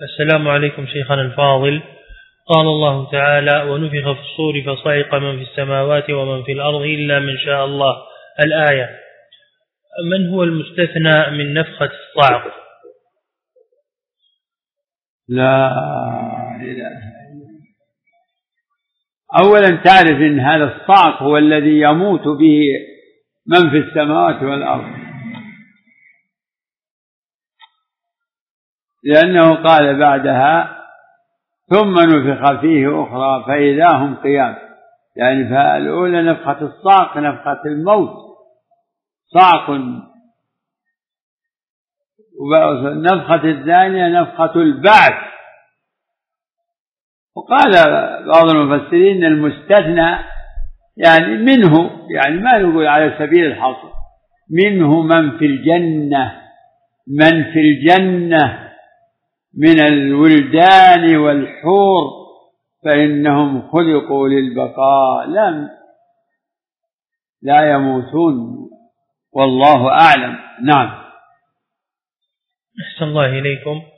السلام عليكم شيخنا الفاضل. قال الله تعالى: ونفخ في الصور فصعق من في السماوات ومن في الأرض إلا من شاء الله. الآية. من هو المستثنى من نفخة الصعق؟ لا إله. أولا تعرف أن هذا الصعق هو الذي يموت به من في السماوات والأرض، لأنه قال بعدها: ثم نفخ فيه أخرى فإذا هم قيام. يعني فالأولى نفخة الصعق نفخة الموت، صعق، والنفخة الثانية نفخة البعث. وقال بعض المفسرين المستثنى يعني منه، يعني ما نقول على سبيل الحصر، منه من في الجنة، من في الجنة من الولدان والحور فإنهم خلقوا للبقاء لا يموتون، والله أعلم. نعم. أحسن الله إليكم.